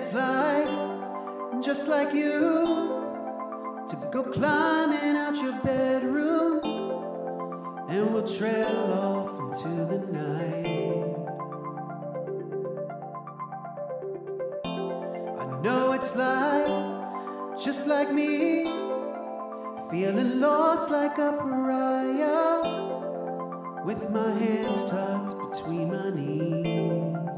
it's like, just like you, to go climbing out your bedroom, and we'll trail off into the night. I know it's like, just like me, feeling lost like a pariah, with my hands tucked between my knees.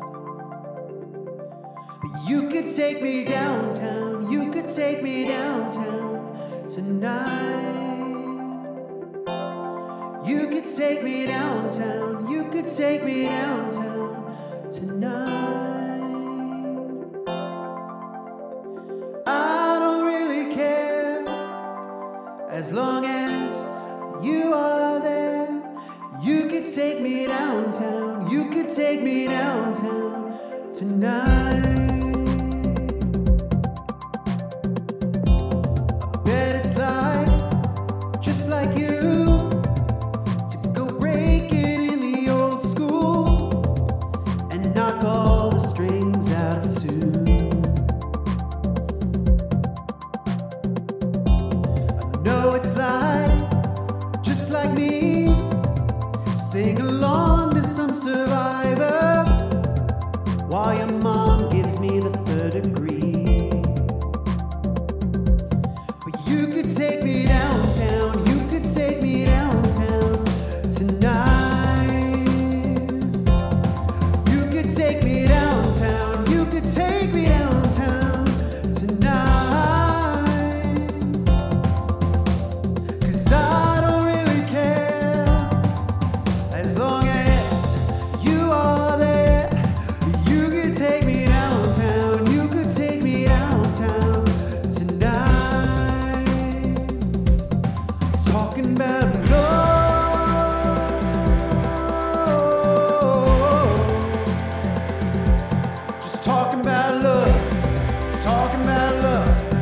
But you could take me downtown, you could take me downtown tonight. You could take me downtown, you could take me downtown tonight. I don't really care, as long as you are there. You could take me downtown, you could take me downtown tonight. I bet it's like, just like you, to go breaking in the old school and knock all the strings out of tune. I know it's like, just like me, sing along to some survivor while your mom gives me the third degree. But you could take me downtown, you could take me downtown tonight. You could take me downtown, you could take me downtown tonight. 'Cause I don't really care, as long as you are there. You could take me downtown, you could take me downtown tonight. Talking about love, just talking about love, talking about love.